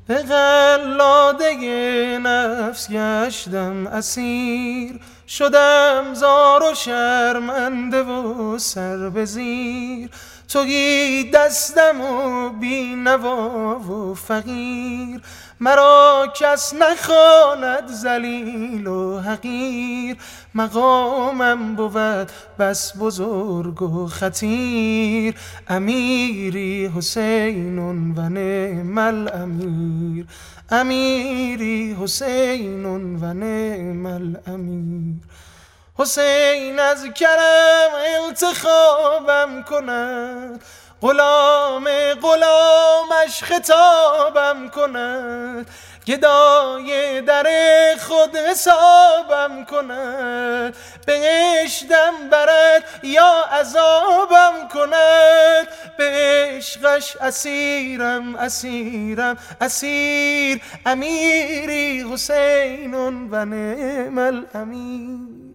به قلاده نفس گشتم اسیر، شدم زار و شرمنده و سر به زیر. تویی دستم و بی نوا و فقیر، مرا کس نخواند ذلیل و حقیر. مقامم بود بس بزرگ و خطیر، امیری حسین و نعم الامیر. امیری حسین و نعم الامیر. حسین از کرم انتخابم کند، غلامش خطابم کند. گدای در خود حسابم کند، بهشتم برد یا عذابم کند. به عشقش اسیرم اسیر، امیری حسین و نعم الامیر.